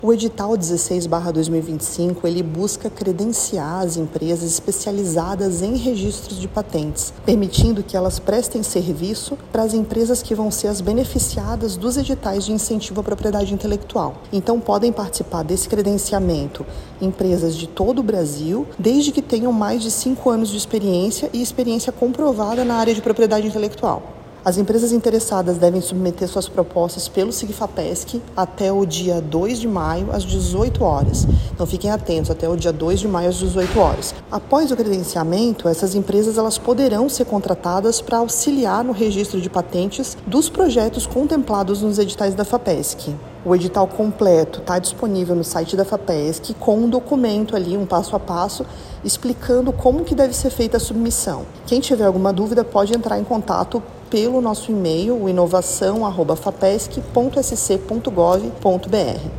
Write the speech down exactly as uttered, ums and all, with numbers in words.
O edital dezesseis barra dois mil e vinte e cinco, ele busca credenciar as empresas especializadas em registros de patentes, permitindo que elas prestem serviço para as empresas que vão ser as beneficiadas dos editais de incentivo à propriedade intelectual. Então, podem participar desse credenciamento empresas de todo o Brasil, desde que tenham mais de cinco anos de experiência e experiência comprovada na área de propriedade intelectual. As empresas interessadas devem submeter suas propostas pelo Sigfapesc até o dia dois de maio, às dezoito horas. Então, fiquem atentos, até o dia dois de maio, às dezoito horas. Após o credenciamento, essas empresas elas poderão ser contratadas para auxiliar no registro de patentes dos projetos contemplados nos editais da Fapesc. O edital completo está disponível no site da Fapesc com um documento ali, um passo a passo, explicando como que deve ser feita a submissão. Quem tiver alguma dúvida pode entrar em contato pelo nosso e-mail, o inovação arroba fapesc ponto s c ponto gov ponto b r.